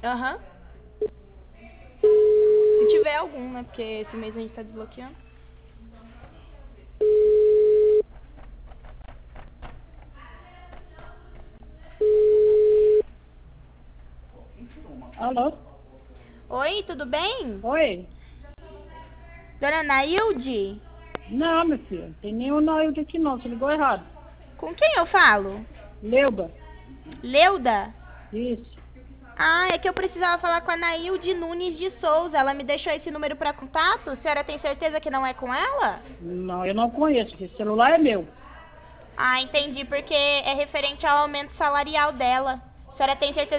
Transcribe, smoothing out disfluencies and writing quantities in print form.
Aham. Se tiver algum, né? Porque esse mês a gente tá desbloqueando. Alô? Oi, tudo bem? Oi? Dona Nailde? Não, meu filho, não tem nenhum Nailde aqui não, você ligou errado. Com quem eu falo? Leuba. Leuda? Isso. Ah, é que eu precisava falar com a Nailde Nunes de Souza. Ela me deixou esse número para contato. A senhora tem certeza que não é com ela? Não, eu não conheço, esse celular é meu. Ah, entendi, porque é referente ao aumento salarial dela. A senhora tem certeza